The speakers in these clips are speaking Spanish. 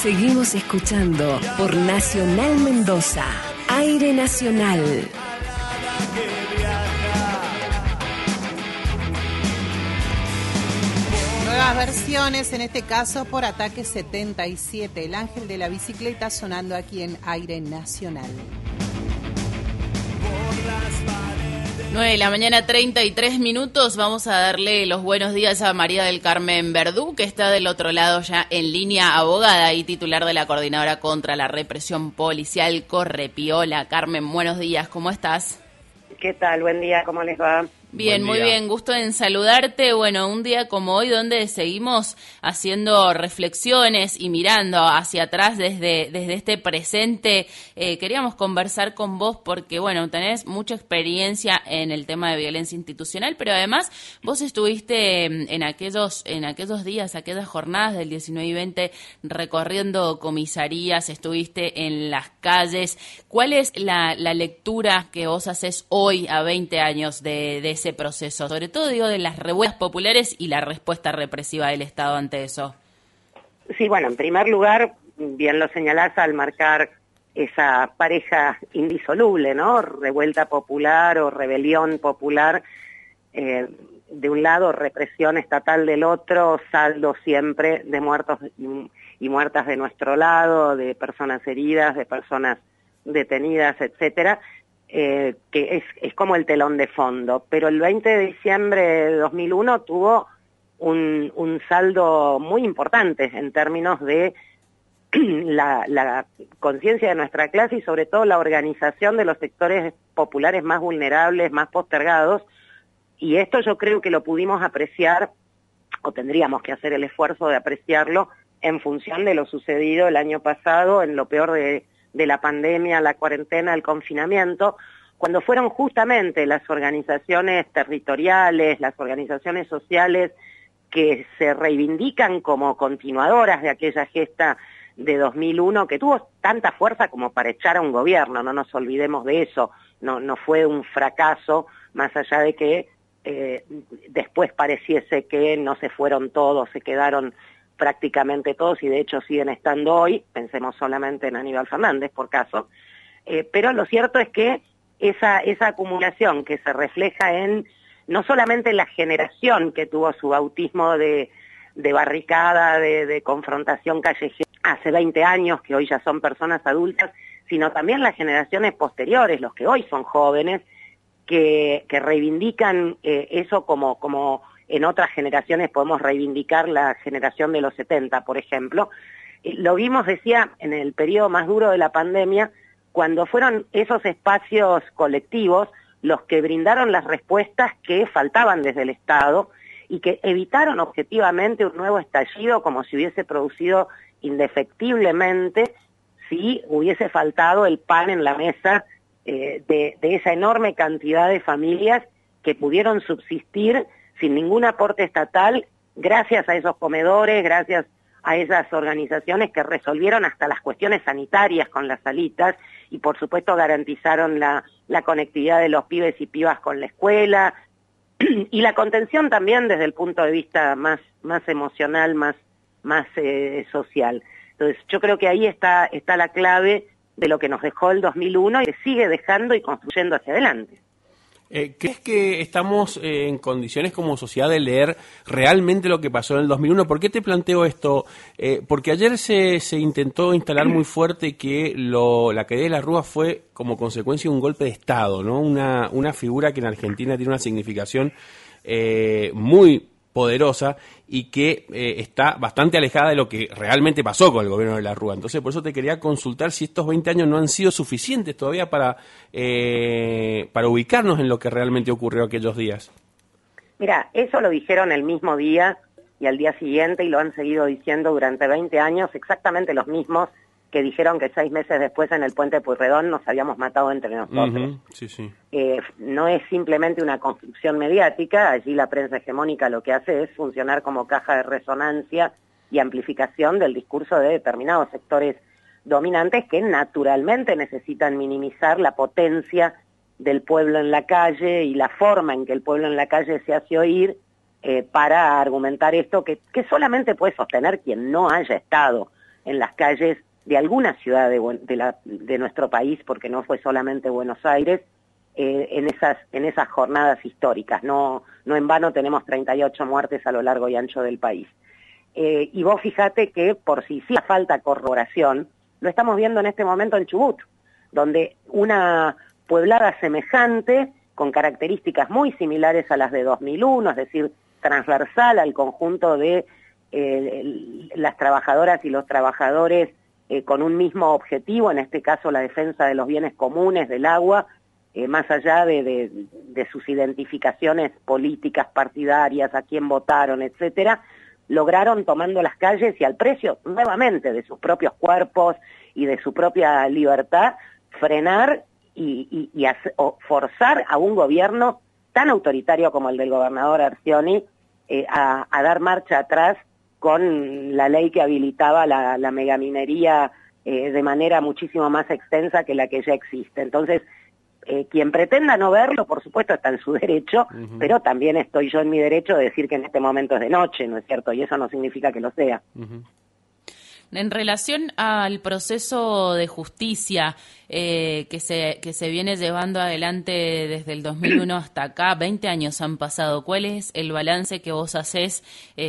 Seguimos escuchando por Nacional Mendoza, Aire Nacional. Nuevas versiones, en este caso por Ataque 77, el ángel de la bicicleta, sonando aquí en Aire Nacional. 9:33 a.m. Vamos a darle los buenos días a María del Carmen Verdú, que está del otro lado ya en línea, abogada y titular de la Coordinadora contra la Represión Policial, Correpiola. Carmen, buenos días, ¿cómo estás? ¿Qué tal? Buen día, ¿cómo les va? Bien, muy bien, gusto en saludarte. Bueno, un día como hoy donde seguimos haciendo reflexiones y mirando hacia atrás desde este presente, queríamos conversar con vos porque, bueno, tenés mucha experiencia en el tema de violencia institucional, pero además vos estuviste en aquellos días, aquellas jornadas del 19 y 20 recorriendo comisarías, estuviste en las calles. ¿Cuál es la lectura que vos haces hoy a 20 años de ese proceso, sobre todo digo de las revueltas populares y la respuesta represiva del Estado ante eso? Sí, bueno, en primer lugar, bien lo señalás al marcar esa pareja indisoluble, ¿no? Revuelta popular o rebelión popular, de un lado, represión estatal del otro, saldo siempre de muertos y muertas de nuestro lado, de personas heridas, de personas detenidas, etcétera. Que es como el telón de fondo, pero el 20 de diciembre de 2001 tuvo un saldo muy importante en términos de la conciencia de nuestra clase y sobre todo la organización de los sectores populares más vulnerables, más postergados, y esto yo creo que lo pudimos apreciar, o tendríamos que hacer el esfuerzo de apreciarlo en función de lo sucedido el año pasado, en lo peor de la pandemia, la cuarentena, el confinamiento, cuando fueron justamente las organizaciones territoriales, las organizaciones sociales que se reivindican como continuadoras de aquella gesta de 2001 que tuvo tanta fuerza como para echar a un gobierno, no nos olvidemos de eso, no fue un fracaso, más allá de que después pareciese que no se fueron todos, se quedaron prácticamente todos y de hecho siguen estando hoy, pensemos solamente en Aníbal Fernández por caso, pero lo cierto es que esa acumulación que se refleja en no solamente la generación que tuvo su bautismo de barricada, de confrontación callejera hace 20 años, que hoy ya son personas adultas, sino también las generaciones posteriores, los que hoy son jóvenes, que reivindican eso como en otras generaciones podemos reivindicar la generación de los 70, por ejemplo. Lo vimos, decía, en el periodo más duro de la pandemia, cuando fueron esos espacios colectivos los que brindaron las respuestas que faltaban desde el Estado y que evitaron objetivamente un nuevo estallido como si hubiese producido indefectiblemente si hubiese faltado el pan en la mesa de esa enorme cantidad de familias que pudieron subsistir sin ningún aporte estatal, gracias a esos comedores, gracias a esas organizaciones que resolvieron hasta las cuestiones sanitarias con las salitas y por supuesto garantizaron la conectividad de los pibes y pibas con la escuela y la contención también desde el punto de vista más emocional, más social. Entonces yo creo que ahí está la clave de lo que nos dejó el 2001 y que sigue dejando y construyendo hacia adelante. ¿Crees que estamos en condiciones como sociedad de leer realmente lo que pasó en el 2001? ¿Por qué te planteo esto? Porque ayer se intentó instalar muy fuerte que la caída de la Rúa fue como consecuencia de un golpe de Estado, ¿no? Una figura que en Argentina tiene una significación muy poderosa y que está bastante alejada de lo que realmente pasó con el gobierno de la Rúa. Entonces, por eso te quería consultar si estos 20 años no han sido suficientes todavía para ubicarnos en lo que realmente ocurrió aquellos días. Mira, eso lo dijeron el mismo día y al día siguiente y lo han seguido diciendo durante 20 años exactamente los mismos que dijeron que 6 meses después en el puente Pueyrredón nos habíamos matado entre nosotros. Sí, sí. No es simplemente una construcción mediática, allí la prensa hegemónica lo que hace es funcionar como caja de resonancia y amplificación del discurso de determinados sectores dominantes que naturalmente necesitan minimizar la potencia del pueblo en la calle y la forma en que el pueblo en la calle se hace oír para argumentar esto que solamente puede sostener quien no haya estado en las calles de alguna ciudad de nuestro país, porque no fue solamente Buenos Aires, en esas jornadas históricas. No en vano tenemos 38 muertes a lo largo y ancho del país. Y vos fíjate que por si sí falta corroboración, lo estamos viendo en este momento en Chubut, donde una pueblada semejante, con características muy similares a las de 2001, es decir, transversal al conjunto de las trabajadoras y los trabajadores con un mismo objetivo, en este caso la defensa de los bienes comunes, del agua, más allá de sus identificaciones políticas, partidarias, a quién votaron, etcétera, lograron, tomando las calles y al precio nuevamente de sus propios cuerpos y de su propia libertad, frenar o forzar a un gobierno tan autoritario como el del gobernador Arcioni a dar marcha atrás con la ley que habilitaba la megaminería de manera muchísimo más extensa que la que ya existe. Entonces, quien pretenda no verlo, por supuesto, está en su derecho, pero también estoy yo en mi derecho de decir que en este momento es de noche, ¿no es cierto? Y eso no significa que lo sea. En relación al proceso de justicia que se viene llevando adelante desde el 2001 hasta acá, 20 años han pasado, ¿cuál es el balance que vos hacés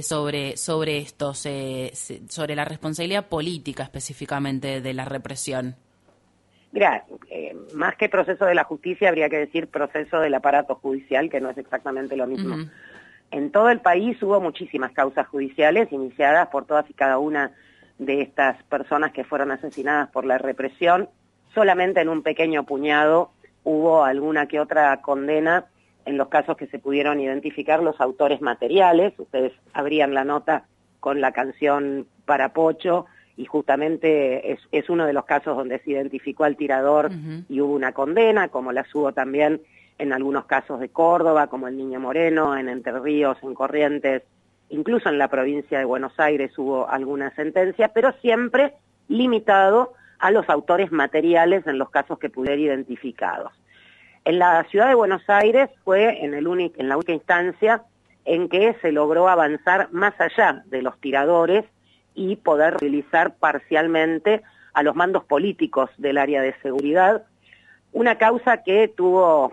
sobre esto, sobre la responsabilidad política específicamente de la represión? Mira, más que proceso de la justicia habría que decir proceso del aparato judicial, que no es exactamente lo mismo. En todo el país hubo muchísimas causas judiciales iniciadas por todas y cada una de estas personas que fueron asesinadas por la represión. Solamente en un pequeño puñado hubo alguna que otra condena en los casos que se pudieron identificar los autores materiales. Ustedes abrían la nota con la canción Para Pocho, y justamente es uno de los casos donde se identificó al tirador y hubo una condena, como las hubo también en algunos casos de Córdoba, como el Niño Moreno, en Entre Ríos, en Corrientes, incluso en la provincia de Buenos Aires hubo alguna sentencia, pero siempre limitado a los autores materiales en los casos que pudieron identificados. En la ciudad de Buenos Aires fue en la única instancia en que se logró avanzar más allá de los tiradores y poder utilizar parcialmente a los mandos políticos del área de seguridad, una causa que tuvo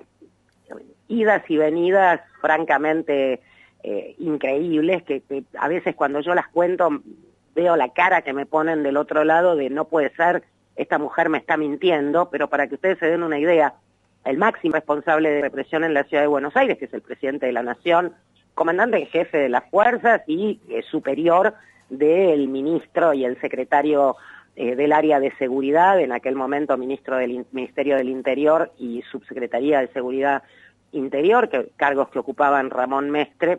idas y venidas francamente increíbles, que a veces cuando yo las cuento veo la cara que me ponen del otro lado de no puede ser, esta mujer me está mintiendo, pero para que ustedes se den una idea, el máximo responsable de represión en la ciudad de Buenos Aires, que es el presidente de la Nación, comandante en jefe de las fuerzas y superior del ministro y el secretario del área de seguridad, en aquel momento ministro del Ministerio del Interior y subsecretaría de Seguridad Interior, cargos que ocupaban Ramón Mestre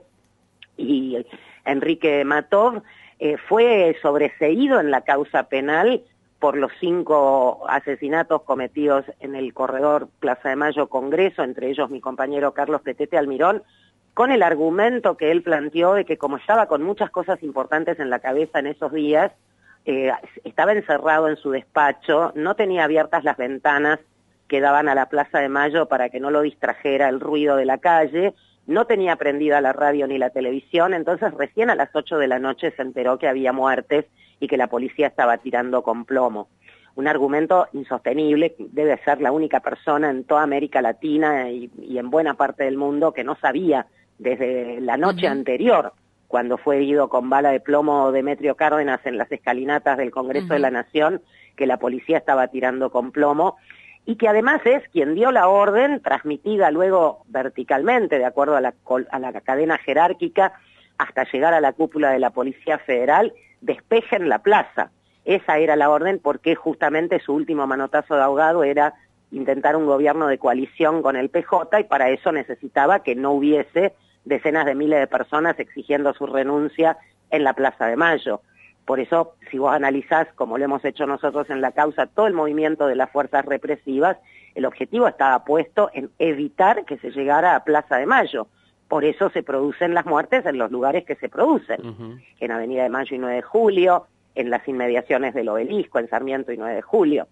y Enrique Matov, fue sobreseído en la causa penal por los 5 asesinatos cometidos en el corredor Plaza de Mayo Congreso, entre ellos mi compañero Carlos Petete Almirón, con el argumento que él planteó de que como estaba con muchas cosas importantes en la cabeza en esos días, estaba encerrado en su despacho, no tenía abiertas las ventanas que daban a la Plaza de Mayo para que no lo distrajera el ruido de la calle, no tenía prendida la radio ni la televisión, entonces recién a las 8 de la noche se enteró que había muertes y que la policía estaba tirando con plomo. Un argumento insostenible, debe ser la única persona en toda América Latina y en buena parte del mundo que no sabía desde la noche anterior, cuando fue herido con bala de plomo Demetrio Cárdenas en las escalinatas del Congreso de la Nación, que la policía estaba tirando con plomo, y que además es quien dio la orden, transmitida luego verticalmente, de acuerdo a la cadena jerárquica, hasta llegar a la cúpula de la Policía Federal, despejen la plaza. Esa era la orden porque justamente su último manotazo de ahogado era intentar un gobierno de coalición con el PJ y para eso necesitaba que no hubiese decenas de miles de personas exigiendo su renuncia en la Plaza de Mayo. Por eso, si vos analizás, como lo hemos hecho nosotros en la causa, todo el movimiento de las fuerzas represivas, el objetivo estaba puesto en evitar que se llegara a Plaza de Mayo. Por eso se producen las muertes en los lugares que se producen, en Avenida de Mayo y 9 de Julio, en las inmediaciones del Obelisco, en Sarmiento y 9 de Julio.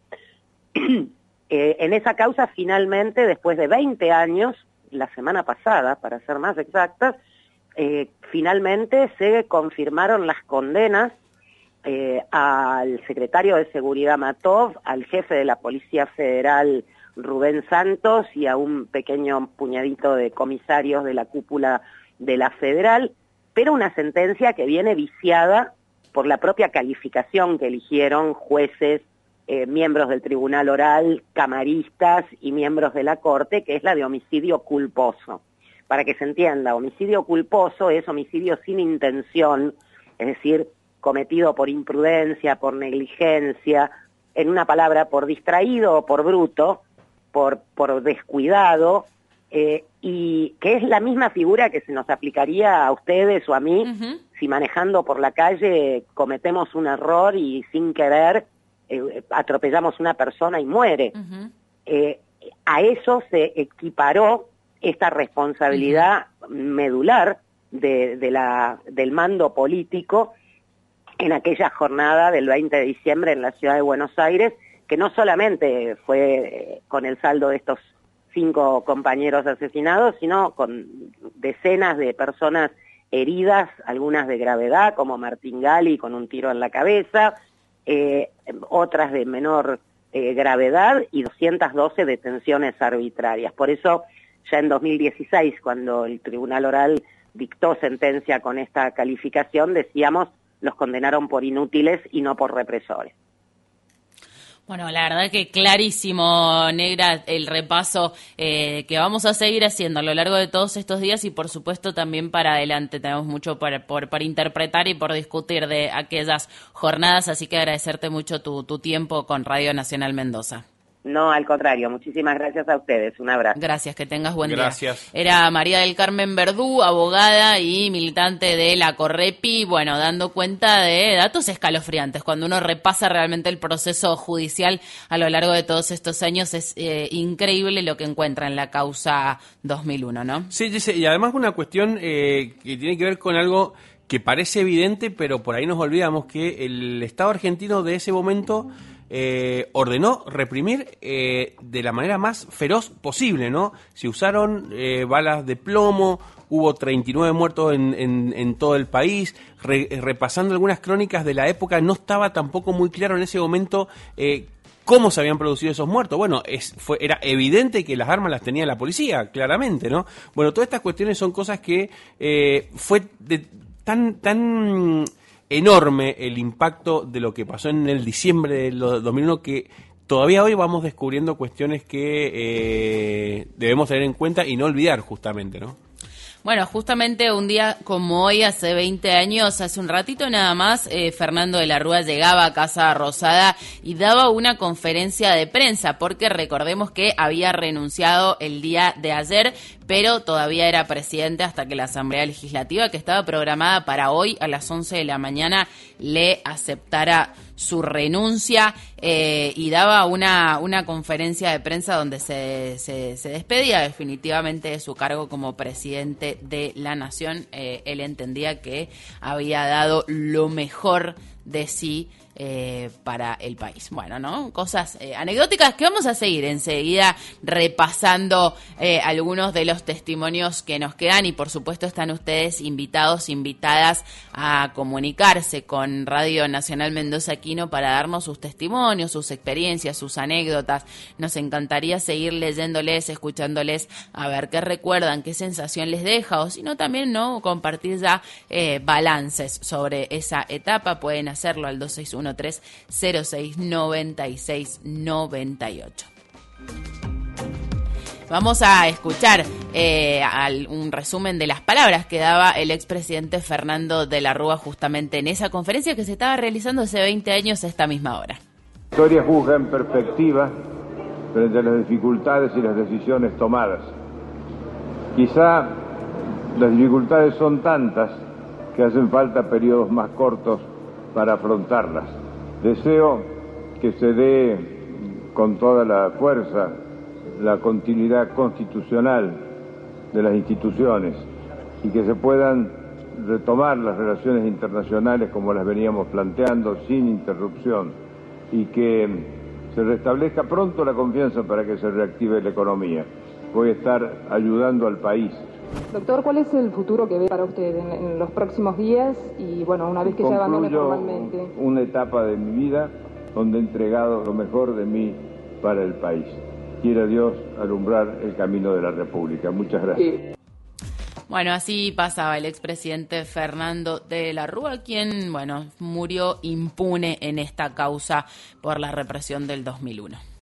En esa causa, finalmente, después de 20 años, la semana pasada, para ser más exactas, finalmente se confirmaron las condenas al secretario de Seguridad Matov, al jefe de la Policía Federal Rubén Santos y a un pequeño puñadito de comisarios de la cúpula de la Federal, pero una sentencia que viene viciada por la propia calificación que eligieron jueces, miembros del Tribunal Oral, camaristas y miembros de la Corte, que es la de homicidio culposo. Para que se entienda, homicidio culposo es homicidio sin intención, es decir, cometido por imprudencia, por negligencia, en una palabra, por distraído o por bruto, por descuidado, y que es la misma figura que se nos aplicaría a ustedes o a mí si manejando por la calle cometemos un error y sin querer atropellamos una persona y muere. A eso se equiparó esta responsabilidad medular del mando político en aquella jornada del 20 de diciembre en la ciudad de Buenos Aires, que no solamente fue con el saldo de estos 5 compañeros asesinados, sino con decenas de personas heridas, algunas de gravedad, como Martín Gali con un tiro en la cabeza, otras de menor gravedad y 212 detenciones arbitrarias. Por eso, ya en 2016, cuando el Tribunal Oral dictó sentencia con esta calificación, decíamos, los condenaron por inútiles y no por represores. Bueno, la verdad que clarísimo, Negra, el repaso que vamos a seguir haciendo a lo largo de todos estos días y, por supuesto, también para adelante. Tenemos mucho por interpretar y por discutir de aquellas jornadas, así que agradecerte mucho tu tiempo con Radio Nacional Mendoza. No, al contrario, muchísimas gracias a ustedes, un abrazo. Gracias, que tengas buen día. Era María del Carmen Verdú, abogada y militante de la Correpi, bueno, dando cuenta de datos escalofriantes. Cuando uno repasa realmente el proceso judicial a lo largo de todos estos años, es increíble lo que encuentra en la causa 2001, ¿no? Sí, y además una cuestión que tiene que ver con algo que parece evidente, pero por ahí nos olvidamos que el Estado argentino de ese momento ordenó reprimir de la manera más feroz posible, ¿no? Se usaron balas de plomo, hubo 39 muertos en todo el país. Repasando algunas crónicas de la época, no estaba tampoco muy claro en ese momento cómo se habían producido esos muertos. Bueno, era evidente que las armas las tenía la policía, claramente, ¿no? Bueno, todas estas cuestiones son cosas que fue tan enorme el impacto de lo que pasó en el diciembre del 2001 que todavía hoy vamos descubriendo cuestiones que debemos tener en cuenta y no olvidar, justamente, ¿no? Bueno, justamente un día como hoy, hace 20 años, hace un ratito nada más, Fernando de la Rúa llegaba a Casa Rosada y daba una conferencia de prensa, porque recordemos que había renunciado el día de ayer, pero todavía era presidente hasta que la Asamblea Legislativa, que estaba programada para hoy a las 11 de la mañana, le aceptara su renuncia, y daba una conferencia de prensa donde se despedía definitivamente de su cargo como presidente de la Nación. Él entendía que había dado lo mejor de sí para el país. Bueno, ¿no? Cosas anecdóticas que vamos a seguir enseguida repasando algunos de los testimonios que nos quedan, y por supuesto están ustedes invitados, invitadas a comunicarse con Radio Nacional Mendoza Aquino para darnos sus testimonios, sus experiencias, sus anécdotas. Nos encantaría seguir leyéndoles, escuchándoles, a ver qué recuerdan, qué sensación les deja, o si no también, ¿no?, compartir ya balances sobre esa etapa. Pueden hacerlo al 2613-069698. Vamos a escuchar un resumen de las palabras que daba el expresidente Fernando de la Rúa justamente en esa conferencia que se estaba realizando hace 20 años a esta misma hora. La historia juzga en perspectiva frente a las dificultades y las decisiones tomadas. Quizá las dificultades son tantas que hacen falta periodos más cortos para afrontarlas. Deseo que se dé con toda la fuerza la continuidad constitucional de las instituciones y que se puedan retomar las relaciones internacionales como las veníamos planteando sin interrupción, y que se restablezca pronto la confianza para que se reactive la economía. Voy a estar ayudando al país Doctor, ¿cuál es el futuro que ve para usted en los próximos días y, bueno, una vez que se abandone formalmente? Una etapa de mi vida donde he entregado lo mejor de mí para el país. Quiera Dios alumbrar el camino de la República. Muchas gracias. Sí. Bueno, así pasaba el expresidente Fernando de la Rúa, quien, bueno, murió impune en esta causa por la represión del 2001.